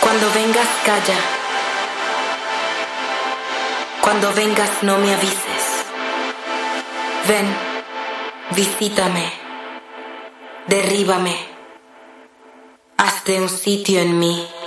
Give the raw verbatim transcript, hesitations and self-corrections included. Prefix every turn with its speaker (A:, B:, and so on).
A: Cuando vengas, calla. Cuando vengas, no me avises. Ven, visítame, derríbame. Hazte un sitio en mí.